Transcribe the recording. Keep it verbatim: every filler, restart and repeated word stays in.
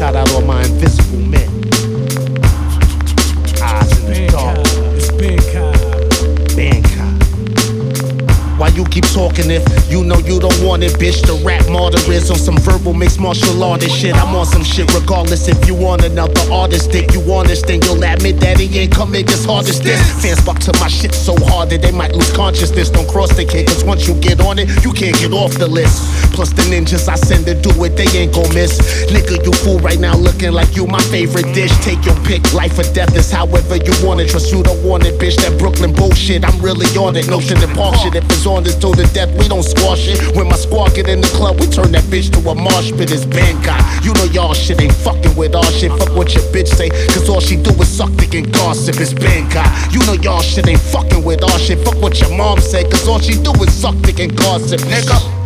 Shout out all my invisible men. Eyes in the dark. It's Bankai. Bankai. Why you keep talking if you know you don't want it, bitch? The rap martyr is on some verbal mixed martial artist shit. I'm on some shit regardless if you want another artist. If you honest, then you'll admit that he ain't coming as hard as this. Fans fuck to my shit so hard that they might lose consciousness. Don't cross the kid, cause once you get on it, you can't get off the list. Plus the ninjas I send to do it, they ain't gon' miss. Nigga, you fool right now looking like you my favorite dish. Take your pick, life or death is however you want it. Trust you don't want it, bitch, that Brooklyn bullshit, I'm really on it. Notion and park shit, if it's on this till the death, we don't squash it. When my squad get in the club, we turn that bitch to a marsh pit. It's Bankai. You know y'all shit ain't fucking with our shit. Fuck what your bitch say, cause all she do is suck dick and gossip. It's Bankai. You know y'all shit ain't fucking with our shit. Fuck what your mom say, cause all she do is suck dick and gossip, nigga.